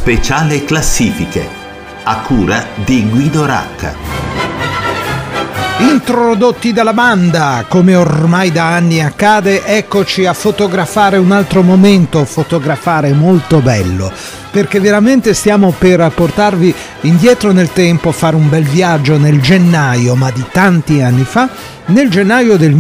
Speciale classifiche, a cura di Guido Racca. Introdotti dalla banda, come ormai da anni accade, eccoci a fotografare un altro momento, fotografare molto bello, perché veramente stiamo per portarvi indietro nel tempo, fare un bel viaggio nel gennaio, ma di tanti anni fa, nel gennaio del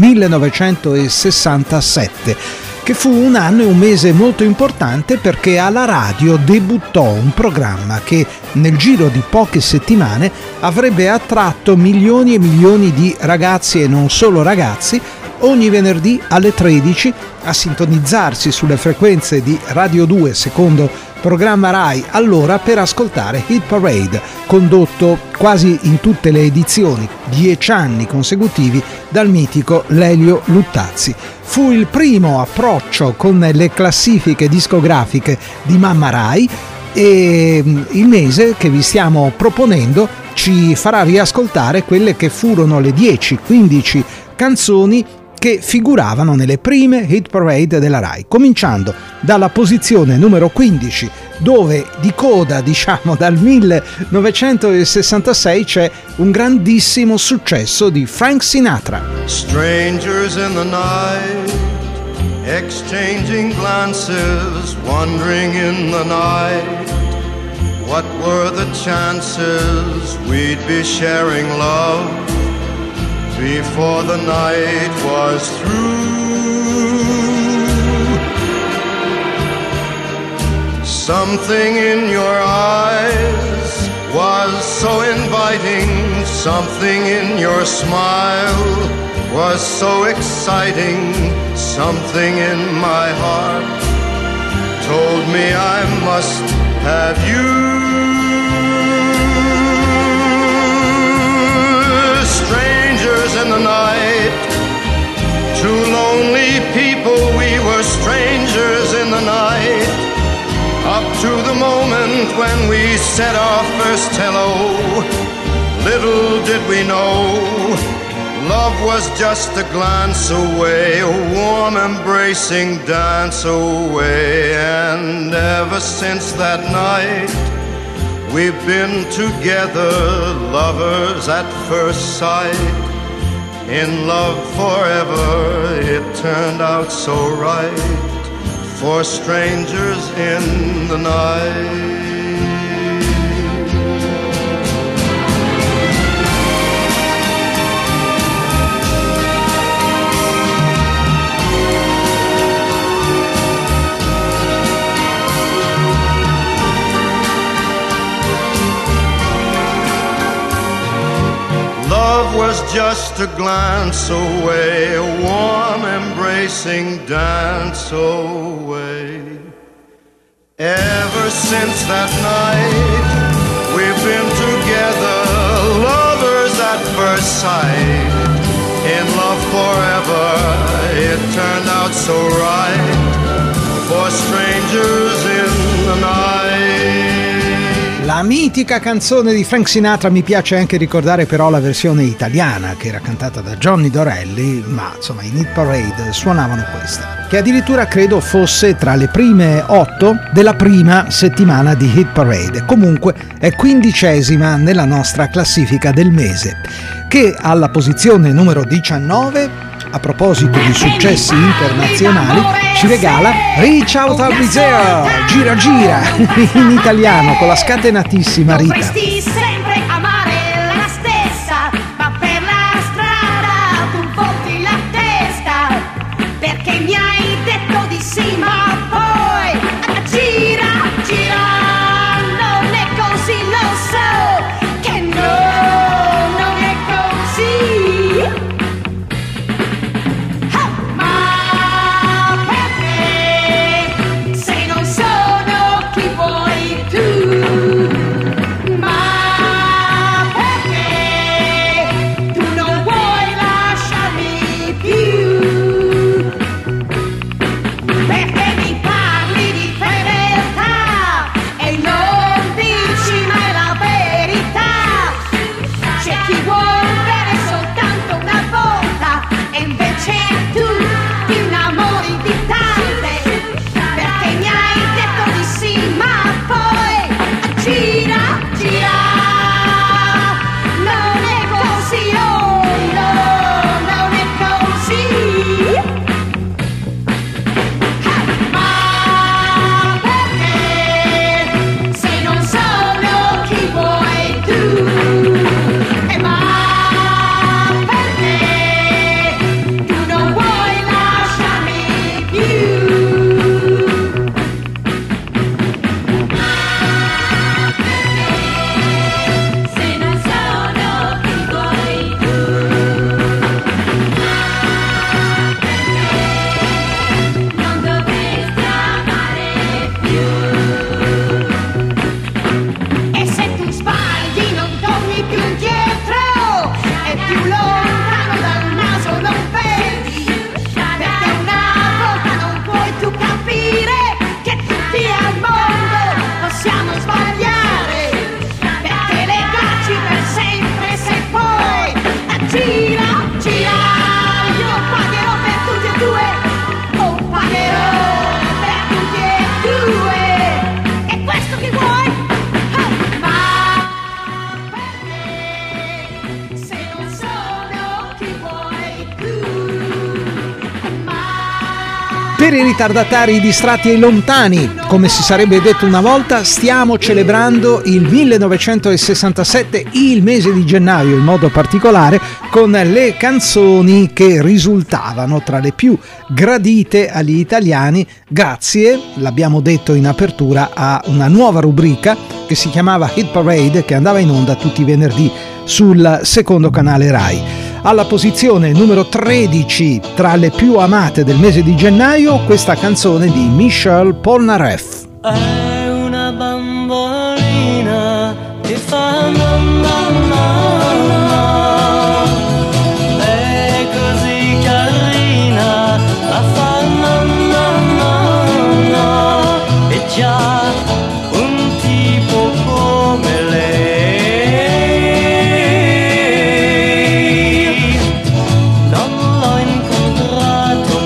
1967. Che fu un anno e un mese molto importante perché alla radio debuttò un programma che nel giro di poche settimane avrebbe attratto milioni e milioni di ragazzi e non solo ragazzi ogni venerdì alle 13 a sintonizzarsi sulle frequenze di Radio 2, secondo programma Rai allora, per ascoltare Hit Parade, condotto quasi in tutte le edizioni, 10 anni consecutivi, dal mitico Lelio Luttazzi. Fu il primo approccio con le classifiche discografiche di Mamma Rai e il mese che vi stiamo proponendo ci farà riascoltare quelle che furono le 10-15 canzoni che figuravano nelle prime hit parade della Rai, cominciando dalla posizione numero 15, dove di coda, diciamo, dal 1966 c'è un grandissimo successo di Frank Sinatra. Strangers in the night, exchanging glances, wandering in the night. What were the chances we'd be sharing love before the night was through? Something in your eyes was so inviting, something in your smile was so exciting, something in my heart told me I must have you. Strangers in the night, two lonely people, we were strangers in the night, up to the moment when we said our first hello. Little did we know, love was just a glance away, a warm embracing dance away. And ever since that night, we've been together, lovers at first sight, in love forever. It turned out so right for strangers in the night. Love was just a glance away, a warm embracing dance away. Ever since that night, we've been together, lovers at first sight, in love forever. It turned out so right for strangers in the night. La mitica canzone di Frank Sinatra, mi piace anche ricordare però la versione italiana che era cantata da Johnny Dorelli, ma insomma in Hit Parade suonavano questa, che addirittura credo fosse tra le prime 8 della prima settimana di Hit Parade. Comunque è 15ª nella nostra classifica del mese, che alla posizione numero 19, a proposito di successi internazionali, ci regala Reach Out I'll Be There, gira gira, in italiano con la scatenatissima Rita. Dovresti sempre amare la stessa, ma per la strada tu volti la testa, perché mi hai detto di sì, ma poi gira, gira, non è così, lo so, che no, non è così. Ma Per i ritardatari distratti e lontani, come si sarebbe detto una volta, stiamo celebrando il 1967, il mese di gennaio in modo particolare, con le canzoni che risultavano tra le più gradite agli italiani grazie, l'abbiamo detto in apertura, a una nuova rubrica che si chiamava Hit Parade, che andava in onda tutti i venerdì sul secondo canale Rai. Alla posizione numero 13 tra le più amate del mese di gennaio, questa canzone di Michel Polnareff. È una bambolina che fa mamma, è così carina, la fa mamma, è già un tipo come lei, non l'ho incontrato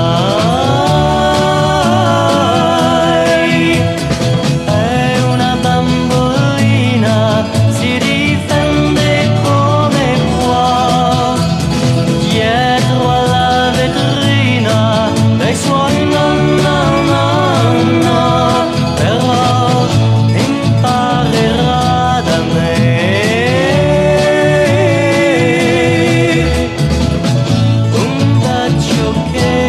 mai. È una bambolina, si difende come può, dietro alla vetrina dei suoi no, però imparerà da me. Un bacio che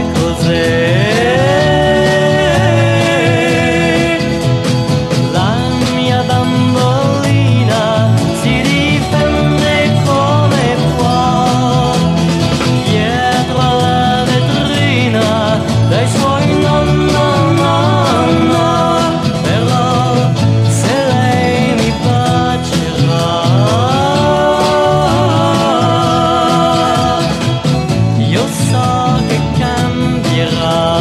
cos'è? La mia bambolina si difende come può, dietro alla vetrina dai suoi no, però se lei mi bacerà, io so che cambierà.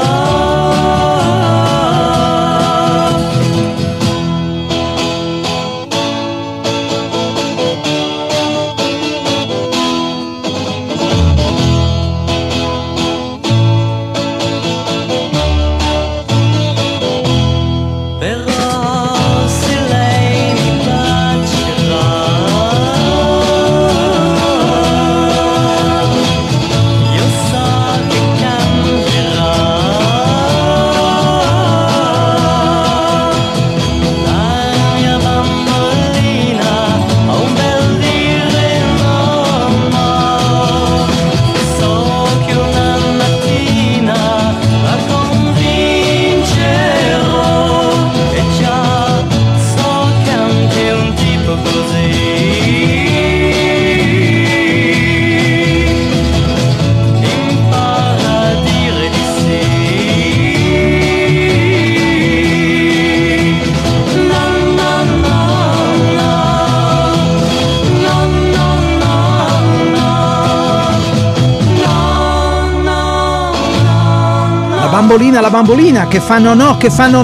Però se lei mi bacerà, io so che cambierà. La mia bambolina ha un bel dire no, so che una mattina la convincerò, e già so che anche un tipo così impara a dire di sì. No, La bambolina che fanno no.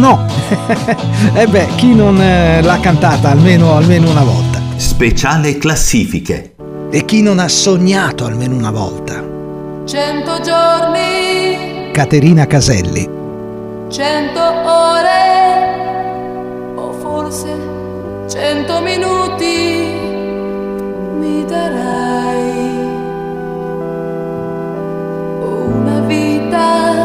E beh, chi non l'ha cantata almeno una volta? Speciale classifiche. E chi non ha sognato almeno una volta? 100 giorni, Caterina Caselli. 100 ore, o forse 100 minuti mi darai. Una vita,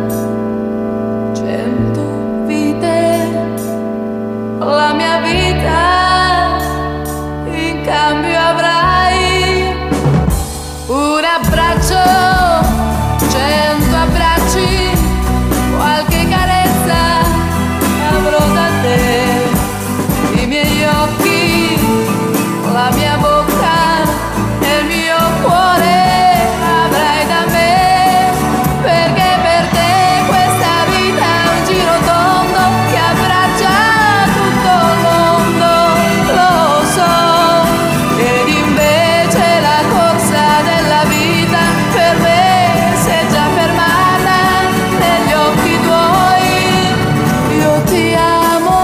100 vite, la mia vita in cambio avrai. Un abbraccio, 100 abbracci, qualche carezza avrò da te. I miei occhi, la mia bocca e il mio cuore avrai da me, perché per te questa vita è un giro tondo che abbraccia tutto il mondo, lo so. Ed invece la corsa della vita per me si è già fermata negli occhi tuoi. Io ti amo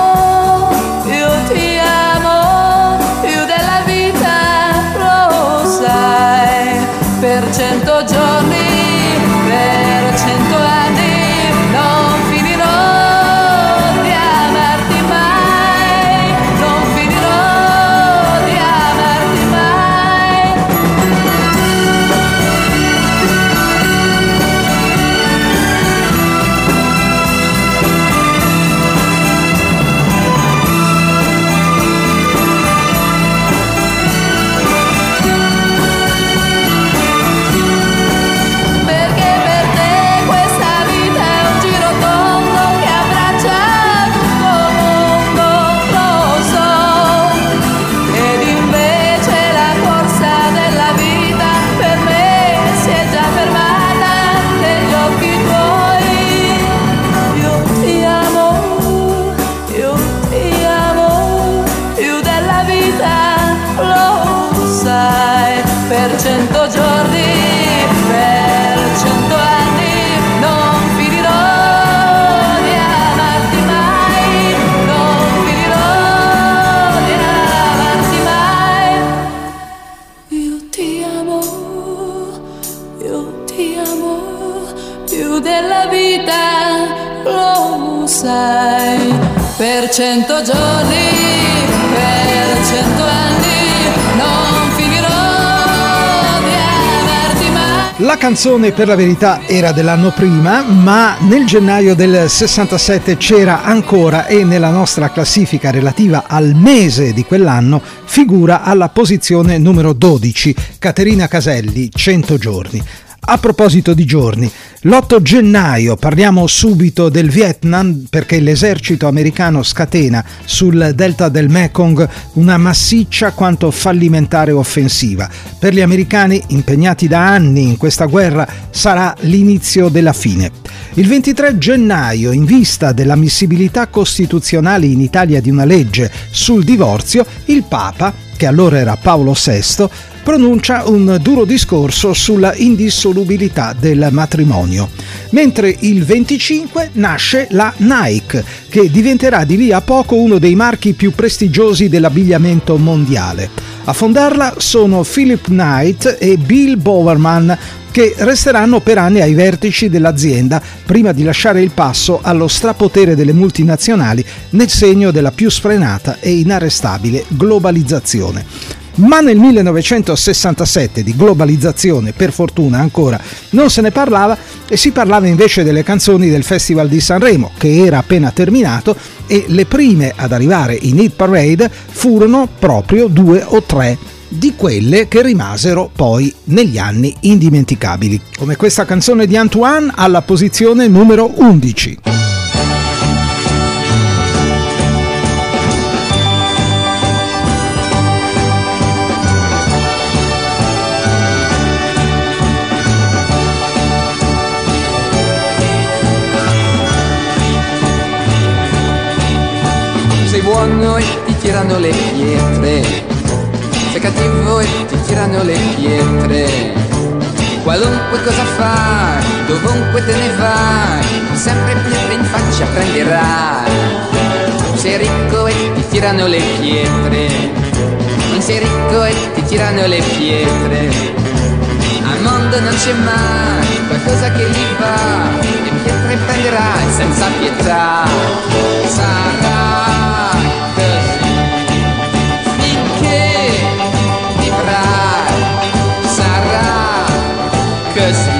più della vita, lo sai. Per 100 giorni, per 100 anni non finirò di amarti mai, non finirò di amarti mai. giorni, per 100 anni, non finirò di amarti mai, non finirò di amarti mai. Io ti amo più della vita, lo sai. Per 100 giorni, per 100 anni, non finirò di amarti mai. La canzone, per la verità, era dell'anno prima, ma nel gennaio del 67 c'era ancora, e nella nostra classifica relativa al mese di quell'anno figura alla posizione numero 12, Caterina Caselli, 100 giorni. A proposito di giorni, l'8 gennaio parliamo subito del Vietnam, perché l'esercito americano scatena sul delta del Mekong una massiccia quanto fallimentare offensiva. Per gli americani, impegnati da anni in questa guerra, sarà l'inizio della fine. Il 23 gennaio, in vista dell'ammissibilità costituzionale in Italia di una legge sul divorzio, il Papa, che allora era Paolo VI, pronuncia un duro discorso sulla indissolubilità del matrimonio. Mentre il 25 nasce la Nike, che diventerà di lì a poco uno dei marchi più prestigiosi dell'abbigliamento mondiale. A fondarla sono Philip Knight e Bill Bowerman, che resteranno per anni ai vertici dell'azienda prima di lasciare il passo allo strapotere delle multinazionali nel segno della più sfrenata e inarrestabile globalizzazione. Ma nel 1967 di globalizzazione, per fortuna ancora, non se ne parlava, e si parlava invece delle canzoni del Festival di Sanremo, che era appena terminato, e le prime ad arrivare in hit parade furono proprio 2 o 3 di quelle che rimasero poi negli anni indimenticabili, come questa canzone di Antoine alla posizione numero 11. Sei buono e ti tirano le pietre, sei cattivo e ti tirano le pietre. Qualunque cosa fai, dovunque te ne vai, sempre pietre in faccia prenderai. Sei ricco e ti tirano le pietre, non sei ricco e ti tirano le pietre. Al mondo non c'è mai qualcosa che gli va, e pietre prenderai senza pietà. Sarai così finché vivrai, sarà così.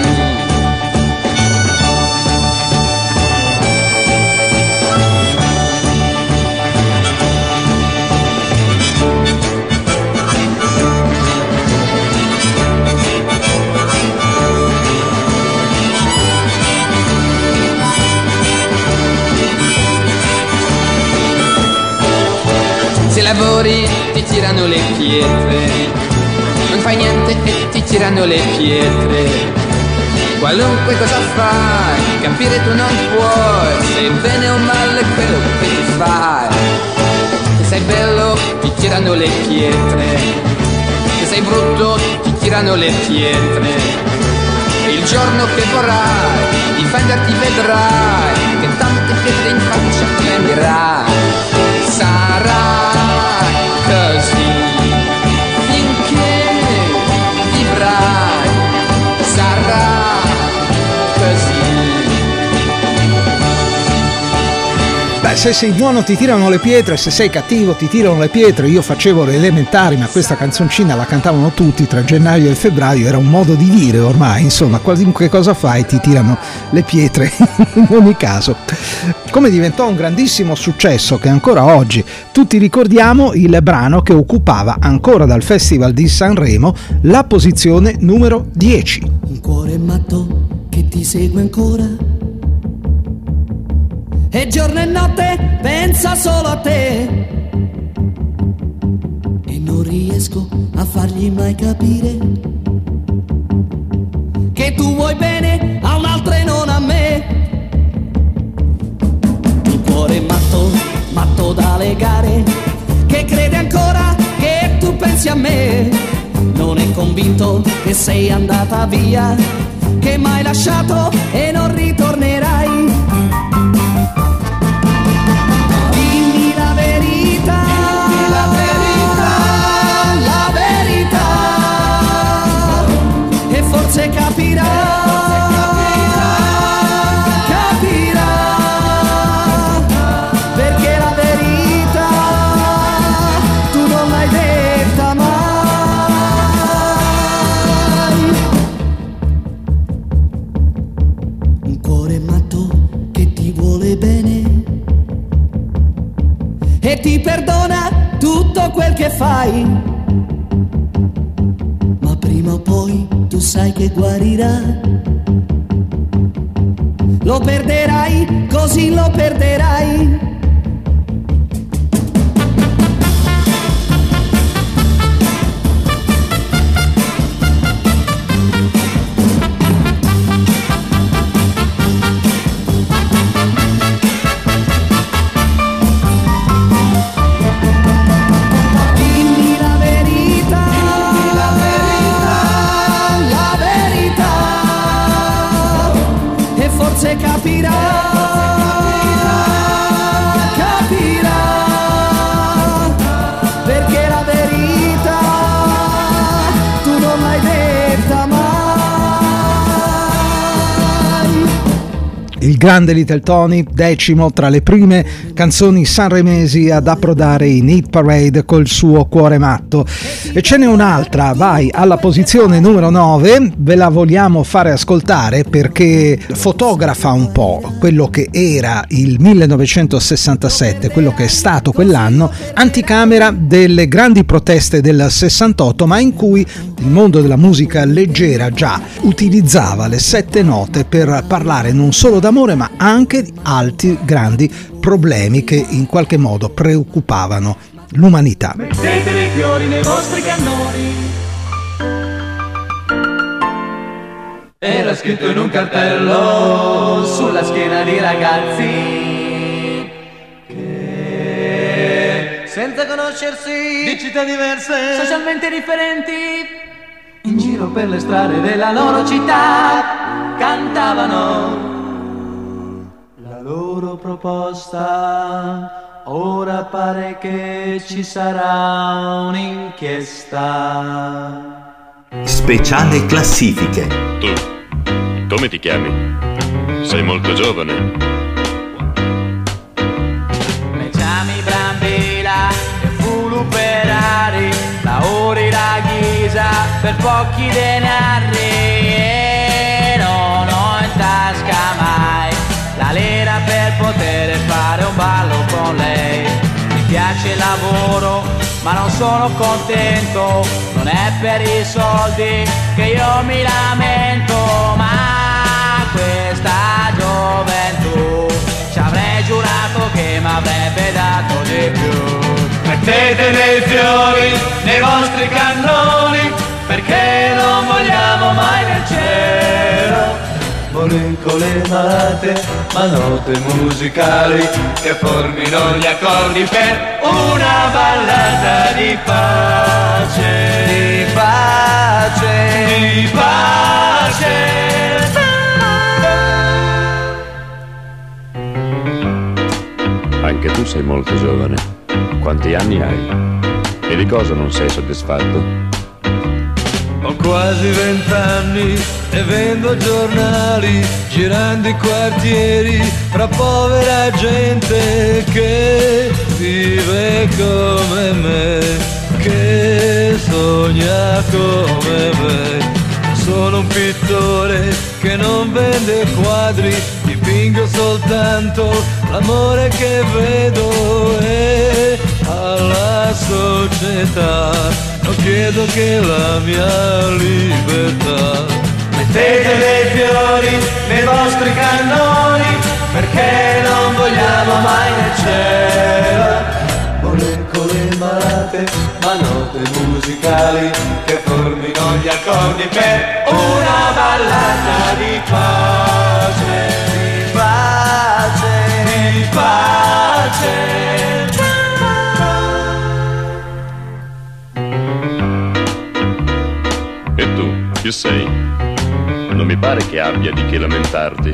Se lavori ti tirano le pietre, non fai niente e ti tirano le pietre. Qualunque cosa fai, capire tu non puoi, sei bene o male quello che ti fai. Se sei bello ti tirano le pietre, se sei brutto ti tirano le pietre. E il giorno che vorrai difenderti vedrai che tante pietre in faccia prenderai. Sarai così finché vivrai, sarà così. Beh, se sei buono ti tirano le pietre, se sei cattivo ti tirano le pietre. Io facevo le elementari, ma questa canzoncina la cantavano tutti tra gennaio e febbraio, era un modo di dire ormai, insomma, qualunque cosa fai ti tirano le pietre in ogni caso. Come diventò un grandissimo successo che ancora oggi tutti ricordiamo, il brano che occupava ancora dal Festival di Sanremo la posizione numero 10. Un cuore matto che ti segue ancora, e giorno e notte pensa solo a te, e non riesco a fargli mai capire che tu vuoi bene a un'altra e non a me. Un cuore matto, matto da legare, che crede ancora che tu pensi a me. Non non è convinto che sei andata via, che m'hai lasciato e non ritornerai. Dimmi la verità, la verità, la verità, e forse capirai. E ti perdona tutto quel che fai, ma prima o poi tu sai che guarirà. Lo perderai, così lo perderai. Se capirà, capirà, perché la verità tu non l'hai detta mai. Il grande Little Tony, 10° tra le prime canzoni sanremesi ad approdare in hit parade col suo Cuore matto. E ce n'è un'altra, vai alla posizione numero 9, ve la vogliamo fare ascoltare perché fotografa un po' quello che era il 1967, quello che è stato quell'anno, anticamera delle grandi proteste del 68, ma in cui il mondo della musica leggera già utilizzava le 7 note per parlare non solo d'amore ma anche di altri grandi problemi che in qualche modo preoccupavano l'umanità. Mettete dei fiori nei vostri cannoni. Era scritto in un cartello sulla schiena di ragazzi che senza conoscersi di città diverse, socialmente differenti, in giro per le strade della loro città cantavano la loro proposta. Ora pare che ci sarà un'inchiesta. Speciale classifiche. Tu, come ti chiami? Sei molto giovane. Me chiami Brambilla, Fulu Ferrari, lavori la ghisa per pochi denari e non ho in tasca mai la lira per poter fare un ballo con lei. Mi piace il lavoro ma non sono contento, non è per i soldi che io mi lamento, ma questa gioventù ci avrei giurato che mi avrebbe dato di più. Mettete dei fiori nei vostri cannoni perché non vogliamo mai nel cielo molecole malate, ma note musicali che formino gli accordi per una ballata di pace, di pace, di pace. Anche tu sei molto giovane. Quanti anni hai? E di cosa non sei soddisfatto? Ho quasi 20 anni e vendo giornali, girando i quartieri fra povera gente che vive come me, che sogna come me. Sono un pittore che non vende quadri, dipingo soltanto l'amore che vedo e alla società non chiedo che la mia libertà. Mettete dei fiori nei vostri cannoni perché non vogliamo mai nel cielo molecole malate, ma note musicali che formino gli accordi per una ballata di pace, di pace, di pace. ci sei. Non mi pare che abbia di che lamentarti.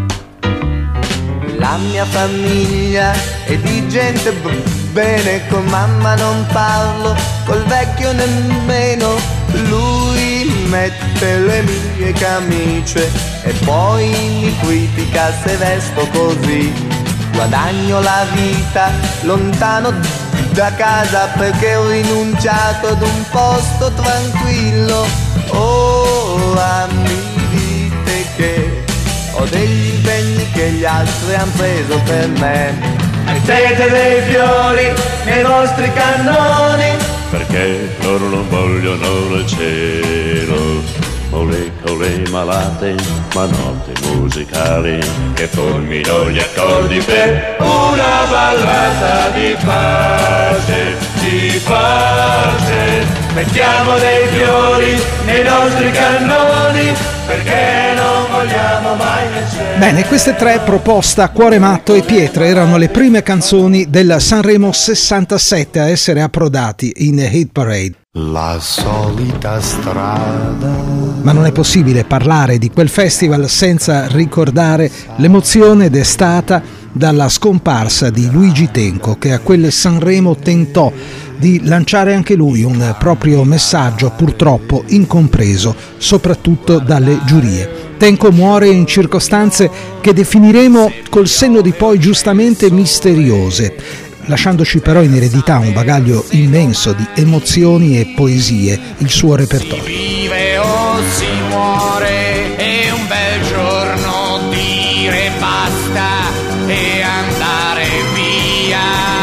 La mia famiglia è di gente bene, con mamma non parlo, col vecchio nemmeno. Lui mette le mie camicie e poi mi critica se vesto così. Guadagno la vita lontano da casa perché ho rinunciato ad un posto tranquillo. Ora mi dite che ho degli impegni che gli altri han preso per me. Mettete dei fiori nei vostri cannoni, perché loro non vogliono il cielo. Molecole malate, ma note musicali che formino gli accordi per una ballata di pace, di pace. Mettiamo dei fiori nei nostri cannoni, perché non vogliamo mai nel cielo. Bene, queste tre, Proposta, Cuore matto e Pietre, erano le prime canzoni del Sanremo 67 a essere approdati in Hit Parade. La solita strada. Ma non è possibile parlare di quel festival senza ricordare l'emozione destata dalla scomparsa di Luigi Tenco, che a quel Sanremo tentò di lanciare anche lui un proprio messaggio, purtroppo incompreso, soprattutto dalle giurie. Tenco muore in circostanze che definiremo col senno di poi giustamente misteriose, lasciandoci però in eredità un bagaglio immenso di emozioni e poesie, il suo repertorio. Si vive o si muore, è un bel giorno dire basta e andare via.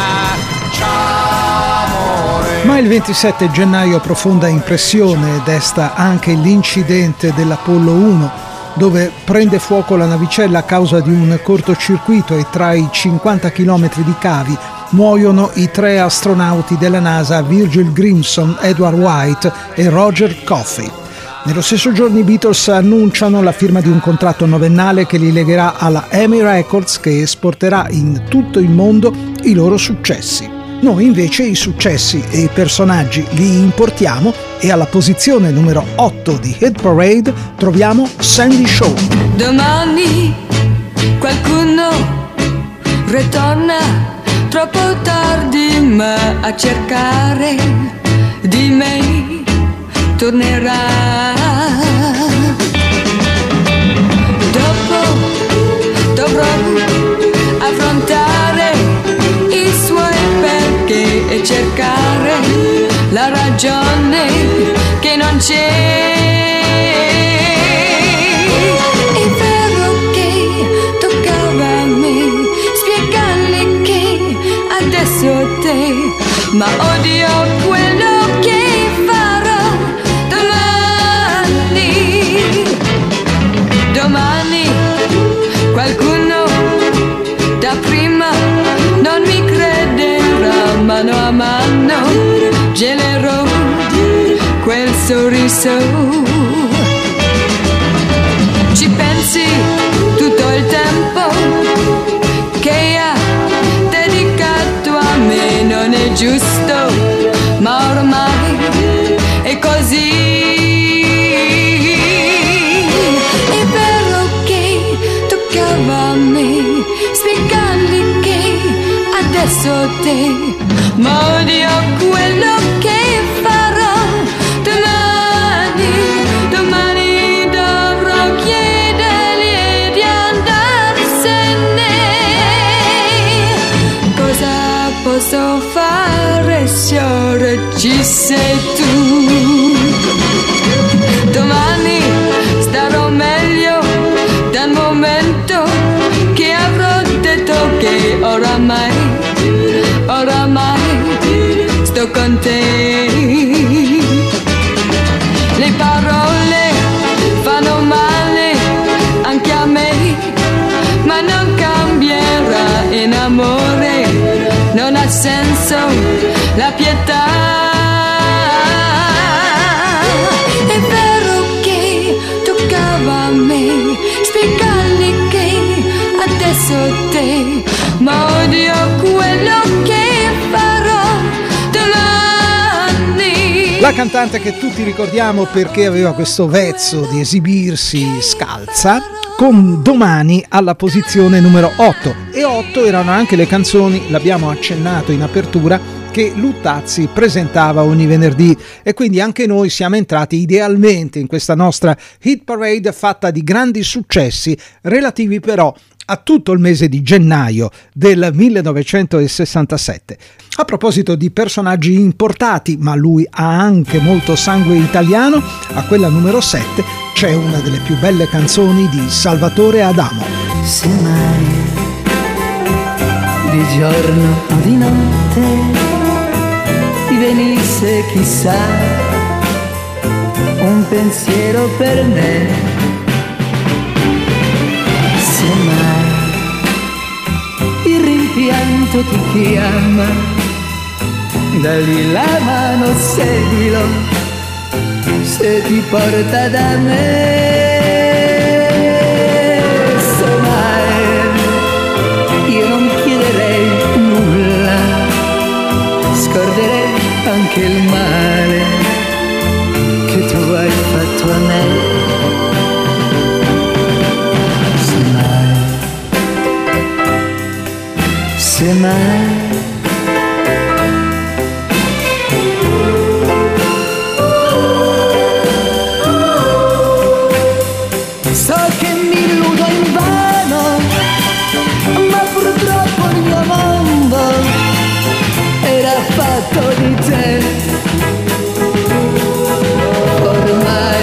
Ciao amore. Ma il 27 gennaio profonda impressione desta anche l'incidente dell'Apollo 1, dove prende fuoco la navicella a causa di un cortocircuito e tra i 50 km di cavi muoiono i 3 astronauti della NASA Virgil Grimson, Edward White e Roger Coffey. Nello stesso giorno i Beatles annunciano la firma di un contratto novennale che li legherà alla EMI Records, che esporterà in tutto il mondo i loro successi. Noi invece i successi e i personaggi li importiamo e alla posizione numero 8 di Hit Parade troviamo Sandy Shaw. Domani qualcuno ritorna troppo tardi, ma a cercare di me tornerà. Dopo dovrò affrontare i suoi perché e cercare la ragione che non c'è. È vero che toccava a me spiegarle che adesso te, ma odio quello che farò domani. Domani qualcuno da prima non mi crederà, mano a mano gelerò quel sorriso. Ci pensi tutto il tempo che ha dedicato a me, non è giusto, ma ormai è così. È vero che toccava a me spiegargli che adesso te, ma odio quello che farò domani. Domani dovrò chiedergli di andarsene. Cosa posso fare se ora ci sei tu? Domani starò meglio dal momento che avrò detto che oramai sto con te. Le parole fanno male anche a me, ma non cambierà in amore, non ha senso la pietà. È vero che toccava a me spiegargli che adesso te, ma odio quello che farò domani. La cantante che tutti ricordiamo perché aveva questo vezzo di esibirsi scalza, con Domani alla posizione numero 8. E 8 erano anche le canzoni, l'abbiamo accennato in apertura, che Luttazzi presentava ogni venerdì, e quindi anche noi siamo entrati idealmente in questa nostra hit parade fatta di grandi successi, relativi però a tutto il mese di gennaio del 1967. A proposito di personaggi importati, ma lui ha anche molto sangue italiano, a quella numero 7 c'è una delle più belle canzoni di Salvatore Adamo. Se mai di giorno o di notte ti venisse chissà un pensiero per me, se mai il rimpianto ti chiama, dagli la mano, seguilo, se ti porta da me. Se mai io non chiederei nulla, scorderei anche il male che tu hai fatto a me. Se mai so che mi illudo invano, ma purtroppo il mio mondo era fatto di te. Ormai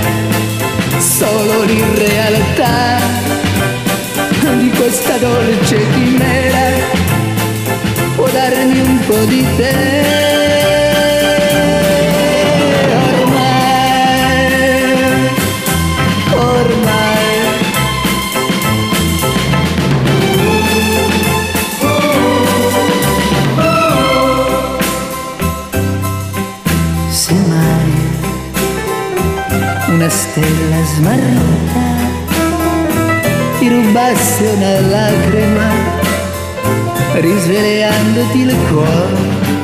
solo l'irrealtà di questa dolce chimera può darmi un po' di te. Ormai se mai una stella smarrita ti rubasse una lacrima, risvegliandoti il cuore,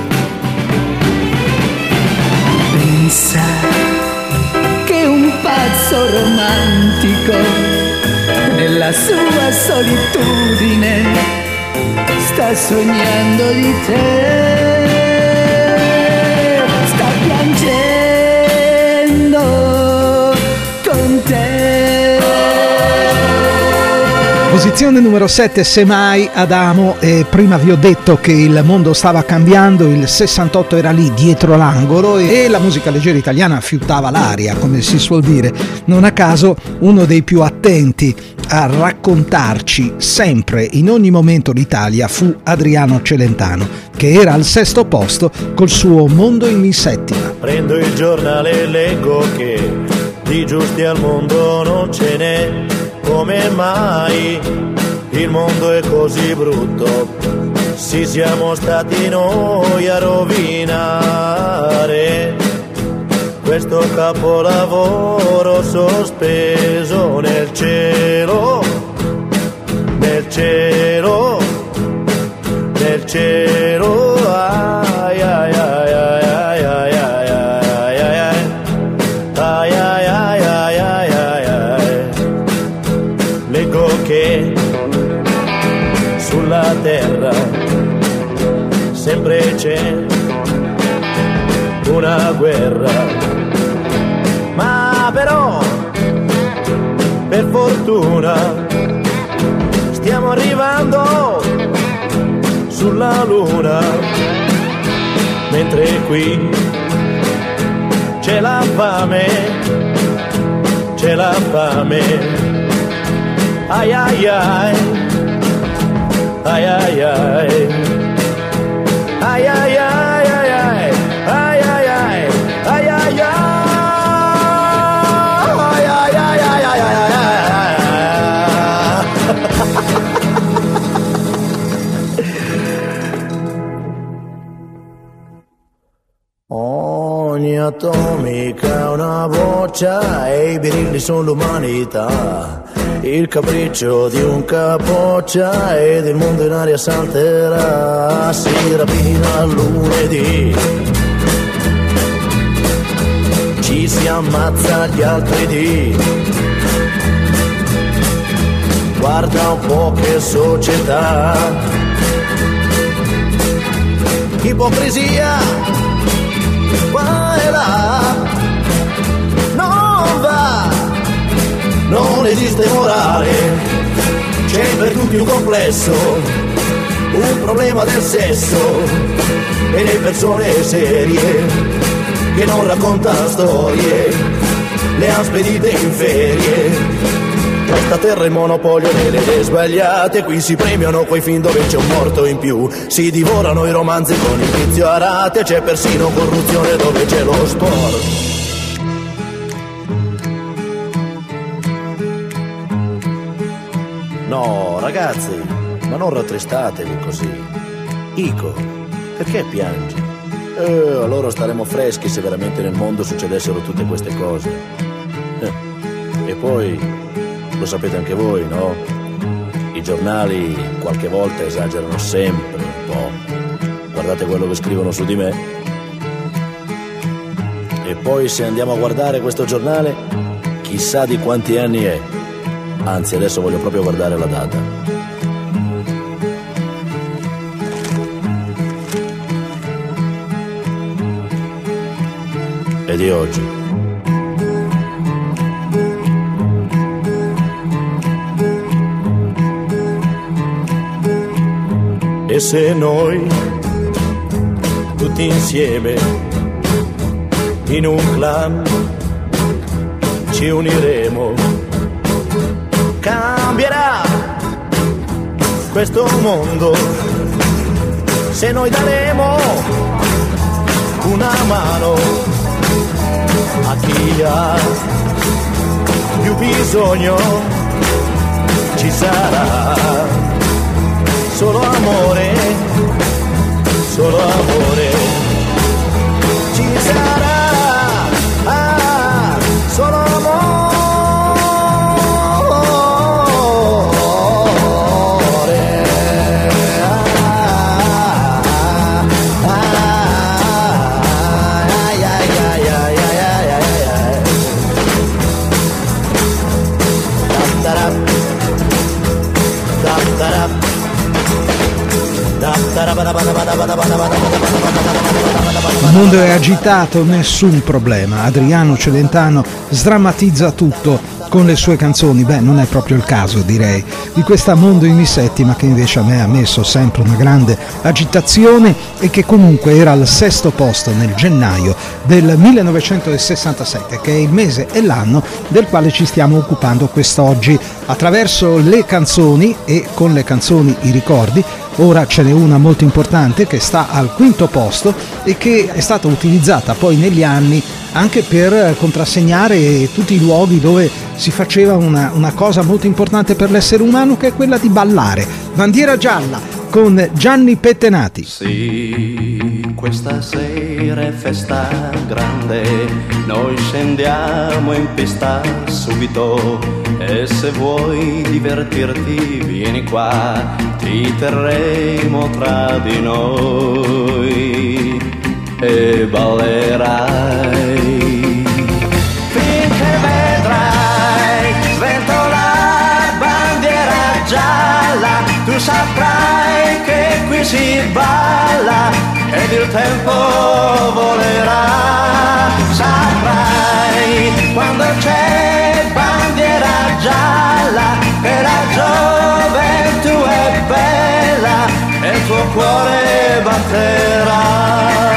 pensa che un pazzo romantico nella sua solitudine sta sognando di te, sta piangendo con te. Posizione numero 7, Se mai, Adamo. Prima vi ho detto che il mondo stava cambiando, il 68 era lì dietro l'angolo e la musica leggera italiana fiutava l'aria, come si suol dire. Non a caso uno dei più attenti a raccontarci sempre, in ogni momento, l'Italia fu Adriano Celentano, che era al 6° posto col suo Mondo in Mi settima. Prendo il giornale e leggo che di giusti al mondo non ce n'è. Come mai il mondo è così brutto? Sì, siamo stati noi a rovinare questo capolavoro sospeso nel cielo, nel cielo, nel cielo. Ai ai ai ai ai ai ai ai ai ai ai ai ai. Leggo che sulla terra sempre c'è una guerra, ma però per fortuna stiamo arrivando sulla luna, mentre qui c'è la fame, c'è la fame. Ai ai ai, ai ai ai, ai ai ai ai ai, ai ai ai, ai ai Ogni atomica è una boccia e i birilli sono l'umanità. Il capriccio di un capoccia ed il mondo in aria salterà. Si rapina lunedì chi si ammazza gli altri dì. Guarda un po' che società, ipocrisia qua e là, non va, non esiste morale, c'è per tutti un complesso, un problema del sesso e le persone serie che non raccontano storie, le han spedite in ferie. Questa terra è il monopolio delle idee sbagliate, qui si premiano quei film dove c'è un morto in più, si divorano i romanzi con il vizio a rate, c'è persino corruzione dove c'è lo sport. No, ragazzi, ma non rattristatevi così. Ico, perché piangi? Allora staremo freschi se veramente nel mondo succedessero tutte queste cose. E poi, lo sapete anche voi, no? I giornali qualche volta esagerano sempre un po'. Guardate quello che scrivono su di me. E poi se andiamo a guardare questo giornale, chissà di quanti anni è. Anzi, adesso voglio proprio guardare la data. È di oggi. E se noi tutti insieme in un clan ci uniremo, cambierà questo mondo. Se noi daremo una mano a chi ha più bisogno, ci sarà solo amore, solo amore, ci sarà solo amore. Il mondo è agitato, nessun problema. Adriano Celentano sdrammatizza tutto con le sue canzoni. Beh, non è proprio il caso, direi, di questa Mondo in Mi-settima, che invece a me ha messo sempre una grande agitazione e che comunque era al 6° posto nel gennaio del 1967, che è il mese e l'anno del quale ci stiamo occupando quest'oggi attraverso le canzoni e con le canzoni i ricordi. Ora ce n'è una molto importante che sta al 5° posto e che è stata utilizzata poi negli anni anche per contrassegnare tutti i luoghi dove si faceva una cosa molto importante per l'essere umano, che è quella di ballare. Bandiera gialla con Gianni Pettenati. Sì, questa sera è festa grande, noi scendiamo in pista subito, e se vuoi divertirti vieni qua, ti terremo tra di noi e ballerai finché vedrai sventolare bandiera gialla. Tu saprai che qui si balla ed il tempo volerà. Saprai quando c'è bandiera gialla che la gioventù è bella e il tuo cuore batterà.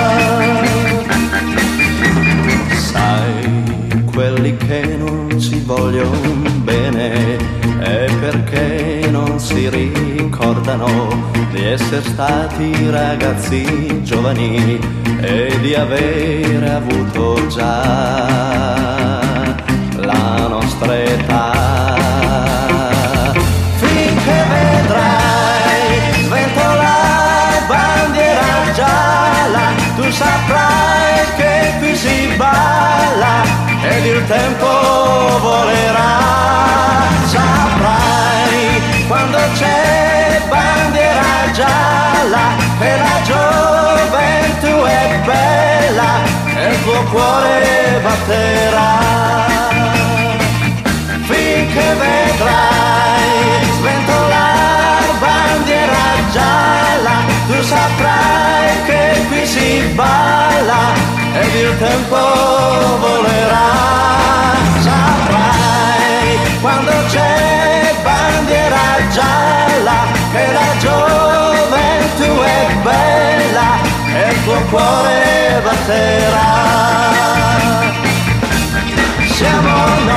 Sai, quelli che non ci vogliono bene è perché non si ricordano di essere stati ragazzi giovani e di avere avuto già la nostra età. Finché vedrai sventolare bandiera gialla, tu saprai che qui si balla ed il tempo volerà. Saprai quando c'è bandiera gialla che la gioventù è bella e il tuo cuore batterà, finché vedrai sventolar bandiera gialla, tu saprai che qui si balla ed il tempo volerà. Saprai quando c'è bandiera gialla che la gioventù è bella e il tuo cuore batterà. Siamo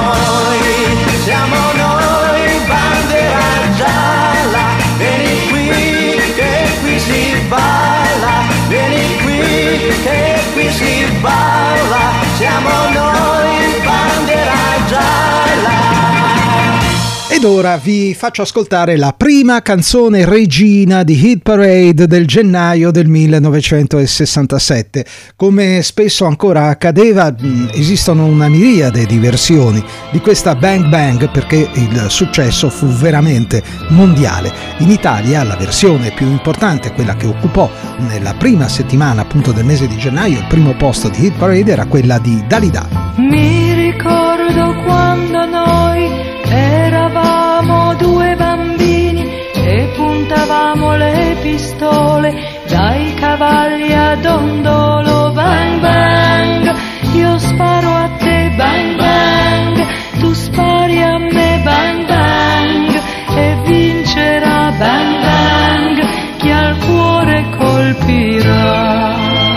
noi, bandiera gialla, vieni qui che qui si balla, vieni qui che qui si balla, siamo noi, bandiera gialla. Ed ora vi faccio ascoltare la prima canzone regina di Hit Parade del gennaio del 1967. Come spesso ancora accadeva, esistono una miriade di versioni di questa Bang Bang perché il successo fu veramente mondiale. In Italia la versione più importante, quella che occupò nella prima settimana appunto del mese di gennaio il primo posto di Hit Parade, era quella di Dalida. Mi ricordo quando noi eravamo due bambini e puntavamo le pistole dai cavalli a dondolo. Bang bang, io sparo a te, bang bang, tu spari a me, bang bang, e vincerà, bang bang, chi al cuore colpirà.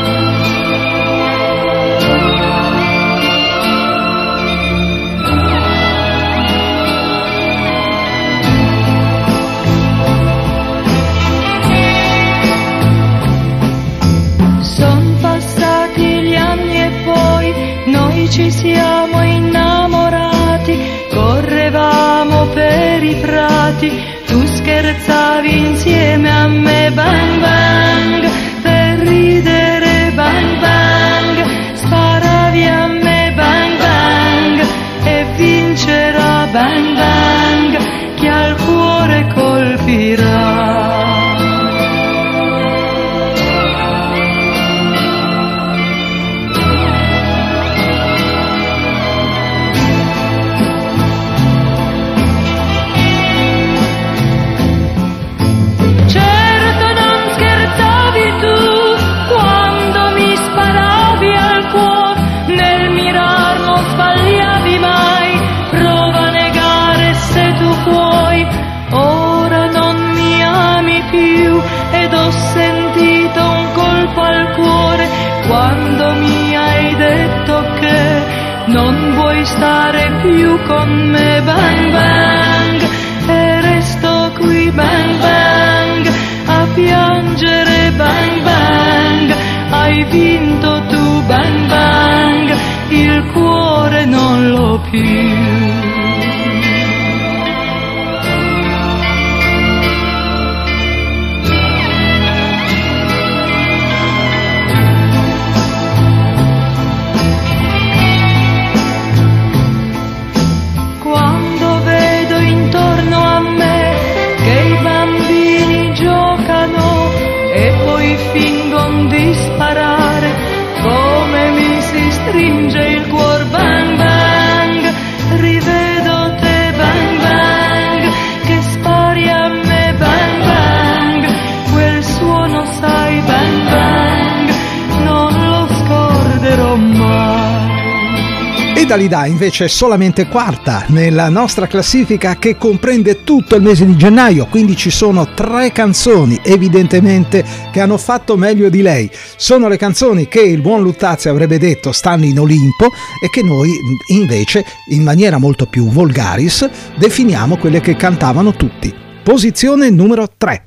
Ci siamo innamorati, correvamo per i prati, tu scherzavi insieme a me, bang bang, per ridere, bang bang, sparavi a me, bang bang, e vincerà, bang bang, chi al cuore colpirà. Quando mi hai detto che non vuoi stare più con me, bang bang, e resto qui, bang bang, a piangere, bang bang, hai vinto tu, bang bang, il cuore non l'ho più. Fingon di sparare, come mi si stringe il cuor, bang bang, rivedo te, bang bang, che spari a me, bang bang, quel suono sai, bang bang, non lo scorderò mai. E Dalida invece è solamente quarta nella nostra classifica che comprende tutto il mese di gennaio, quindi ci sono 3 canzoni evidentemente che hanno fatto meglio di lei. Sono le canzoni che il buon Luttazzi avrebbe detto stanno in Olimpo e che noi invece in maniera molto più volgaris definiamo quelle che cantavano tutti. Posizione numero 3.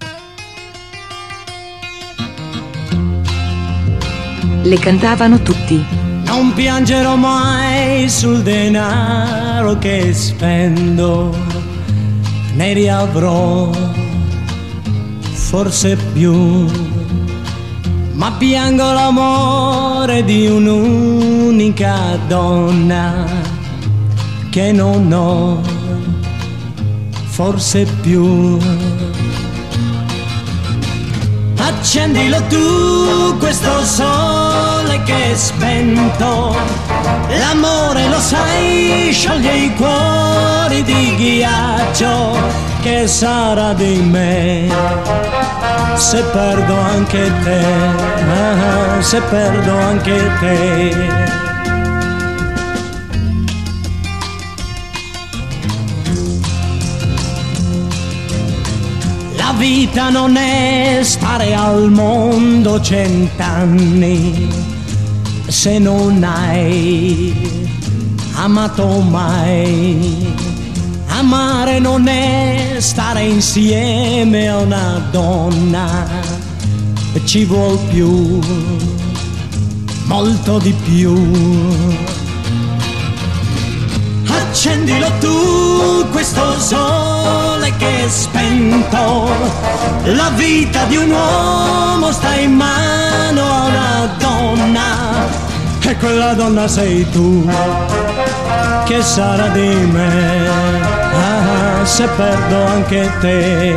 Le cantavano tutti. Non piangerò mai sul denaro che spendo, ne riavrò forse più, ma piango l'amore di un'unica donna che non ho forse più. accendilo tu questo sole che è spento, l'amore lo sai scioglie i cuori di ghiaccio, che sarà di me se perdo anche te, se perdo anche te. La vita non è stare al mondo 100 anni se non hai amato mai. Amare non è stare insieme a una donna, ci vuol più, molto di più. Accendilo tu questo sole che è spento, la vita di un uomo sta in mano a una donna, e quella donna sei tu, che sarà di me se perdo anche te.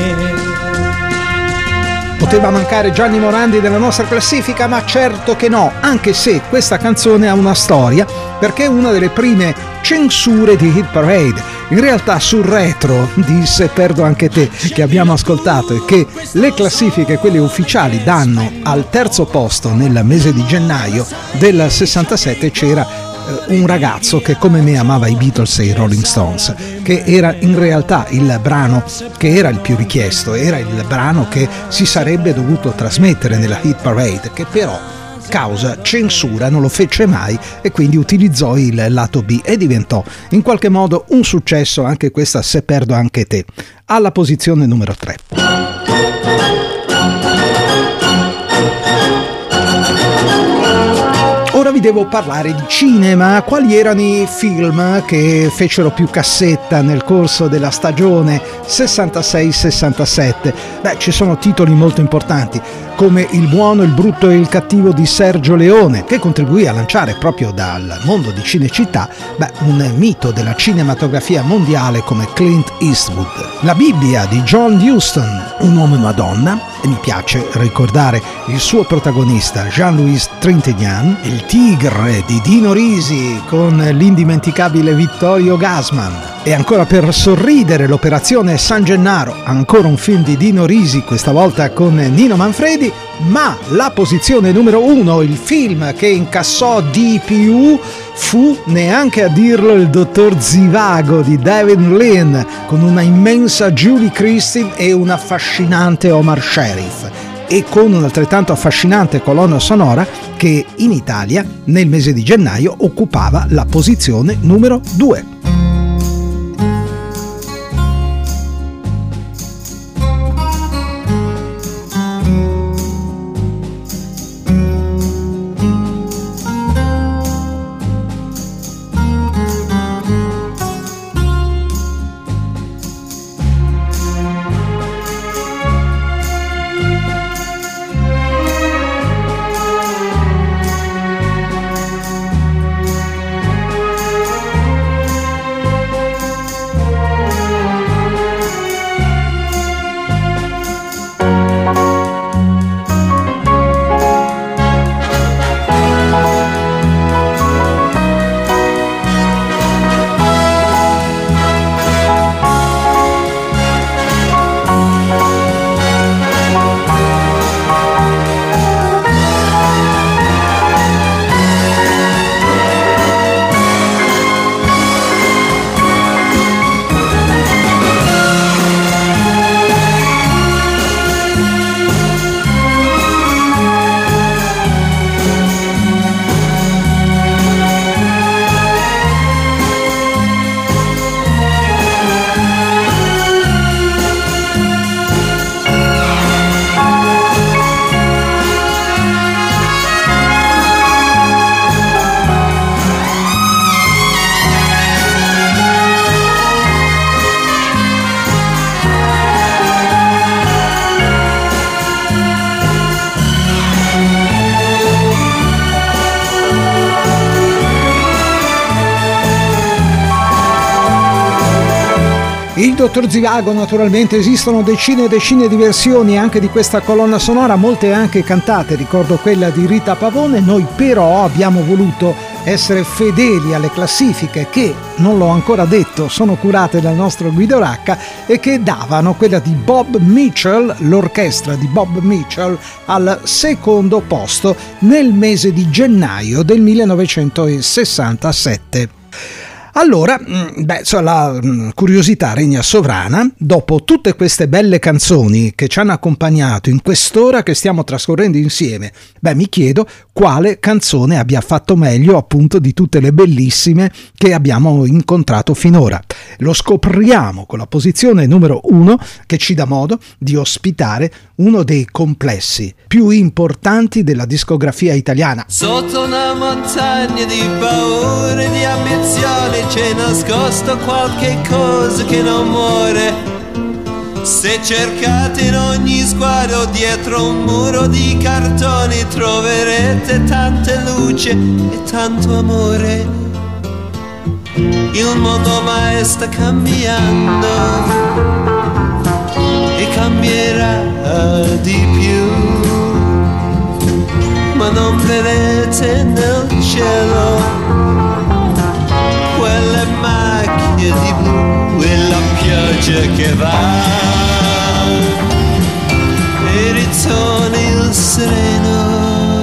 Poteva mancare Gianni Morandi della nostra classifica, ma certo che no, anche se questa canzone ha una storia, perché è una delle prime censure di Hit Parade. In realtà sul retro di Se perdo anche te, che abbiamo ascoltato e che le classifiche, quelle ufficiali, danno al terzo posto nel mese di gennaio del 67, c'era un ragazzo che come me amava i Beatles e i Rolling Stones, che era in realtà il brano che era il più richiesto, era il brano che si sarebbe dovuto trasmettere nella Hit Parade, che però causa censura non lo fece mai e quindi utilizzò il lato B e diventò in qualche modo un successo anche questa Se perdo anche te, alla posizione numero 3. Ora vi devo parlare di cinema. Quali erano i film che fecero più cassetta nel corso della stagione 66-67? Beh, ci sono titoli molto importanti come Il buono, il brutto e il cattivo di Sergio Leone, che contribuì a lanciare proprio dal mondo di Cinecittà un mito della cinematografia mondiale come Clint Eastwood. La Bibbia di John Huston, Un uomo e una donna, e mi piace ricordare il suo protagonista Jean-Louis Trintignant, Il tigre di Dino Risi con l'indimenticabile Vittorio Gassman, e ancora per sorridere l'Operazione San Gennaro, ancora un film di Dino Risi, questa volta con Nino Manfredi. Ma la posizione numero 1, il film che incassò di più, fu, neanche a dirlo, Il dottor Zivago di David Lean, con una immensa Julie Christie e un affascinante Omar Sharif, e con un'altrettanto affascinante colonna sonora che in Italia nel mese di gennaio occupava la posizione numero 2. Il Dottor Zivago, naturalmente, esistono decine e decine di versioni anche di questa colonna sonora, molte anche cantate, ricordo quella di Rita Pavone. Noi però abbiamo voluto essere fedeli alle classifiche che, non l'ho ancora detto, sono curate dal nostro Guido Racca e che davano quella di Bob Mitchell, l'orchestra di Bob Mitchell, al secondo posto nel mese di gennaio del 1967. Allora, la curiosità regna sovrana. Dopo tutte queste belle canzoni che ci hanno accompagnato in quest'ora che stiamo trascorrendo insieme, mi chiedo quale canzone abbia fatto meglio appunto di tutte le bellissime che abbiamo incontrato finora. Lo scopriamo con la posizione numero 1 che ci dà modo di ospitare uno dei complessi più importanti della discografia italiana. Sotto una montagna di paure e di ambizioni c'è nascosto qualche cosa che non muore. Se cercate in ogni sguardo dietro un muro di cartoni troverete tanta luce e tanto amore. Il mondo mai sta cambiando e cambierà di più, ma non vedete nel cielo quelle macchie di blu e la pioggia che va e ritorna il sereno.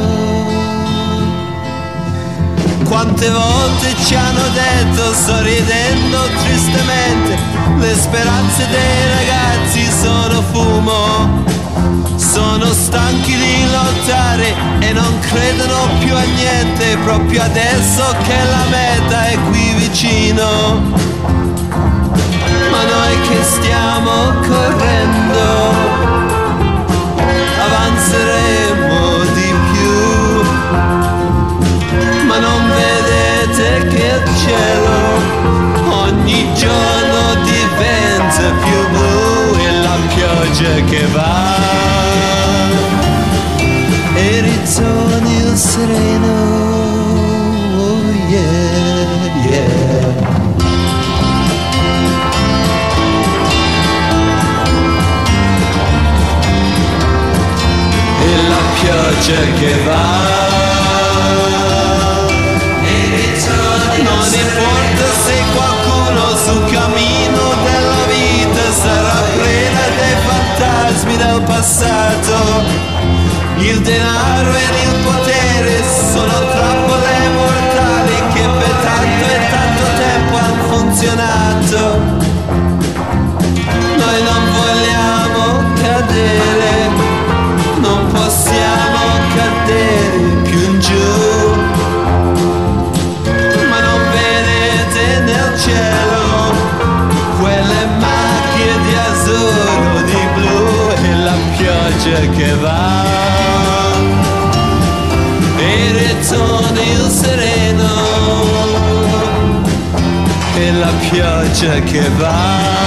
Quante volte ci hanno detto, sorridendo tristemente, le speranze dei ragazzi sono fumo, sono stanchi di lottare e non credono più a niente, proprio adesso che la meta è qui vicino. Ma noi che stiamo correndo avanzeremo di più, ma non vedete che il cielo ogni giorno diventa più blu e la pioggia che va e ritorna il sereno. Oh yeah, yeah. E la pioggia che va e ritorna. Non importa se qualcuno sul cammino della vita sarà preda dei fantasmi del passato. Il denaro e il potere sono trappole mortali che per tanto e tanto tempo hanno funzionato. Noi non vogliamo cadere, non possiamo cadere più in giù, ma non vedete nel cielo quelle macchie di azzurro, di blu e la pioggia che va e ritorna il sereno e la pioggia che va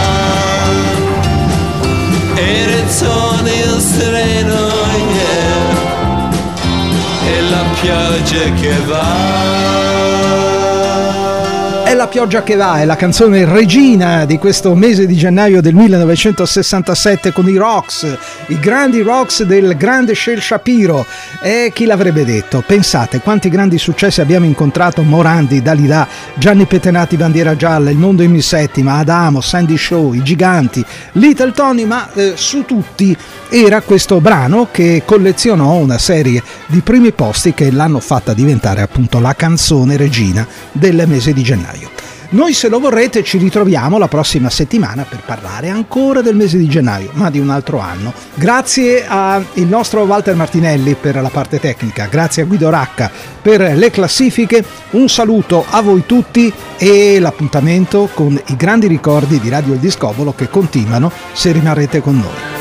e ritorna il sereno, yeah, e la pioggia che va. È la pioggia che va, è la canzone regina di questo mese di gennaio del 1967 con i Rocks, i grandi Rocks del grande Shel Shapiro. E chi l'avrebbe detto? Pensate quanti grandi successi abbiamo incontrato: Morandi, Dalida, Gianni Petenati, Bandiera Gialla, Il Mondo in Mi Settima, Adamo, Sandy Shaw, I Giganti, Little Tony, ma su tutti era questo brano che collezionò una serie di primi posti che l'hanno fatta diventare appunto la canzone regina del mese di gennaio. Noi, se lo vorrete, ci ritroviamo la prossima settimana per parlare ancora del mese di gennaio, ma di un altro anno. Grazie al nostro Walter Martinelli per la parte tecnica, grazie a Guido Racca per le classifiche, un saluto a voi tutti e l'appuntamento con i grandi ricordi di Radio Il Discobolo che continuano se rimarrete con noi.